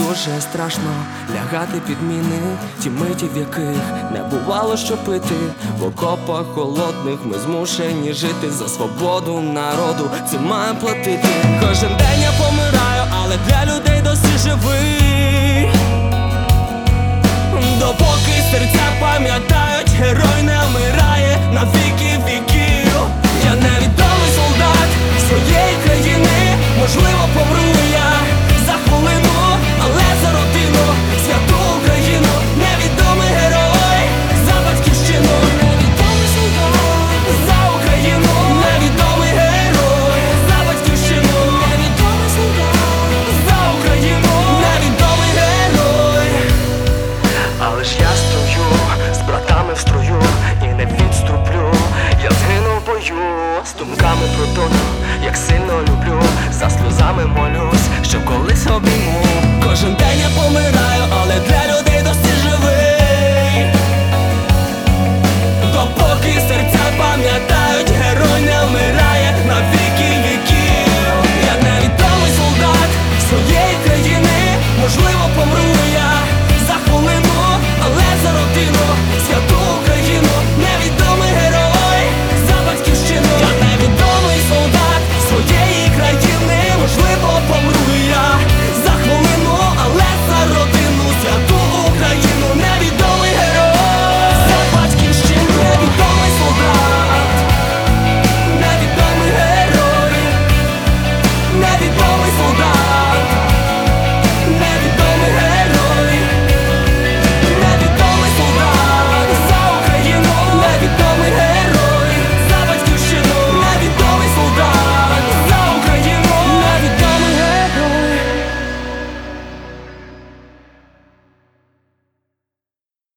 дуже страшно лягати під міни, ті миті, в яких не бувало що пити. В окопах холодних ми змушені жити. За свободу народу цим маємо платити. Кожен день я помираю, але для людей досі живий. Допоки серця пам'ятають, герой не вмирає на віки віків. Я невідомий солдат своєї країни. Можливо, помру я за хвилину, але за родину, святу Україну. Невідомий герой за батьківщину. Невідомий солдат за Україну. Невідомий герой за батьківщину. Невідомий солдат за Україну. Невідомий герой. Але ж я стою з братами в строю і не відступлю. Я згину в бою з думками про долю, як сильно люблю. За сльозами молюсь, що колись обійму.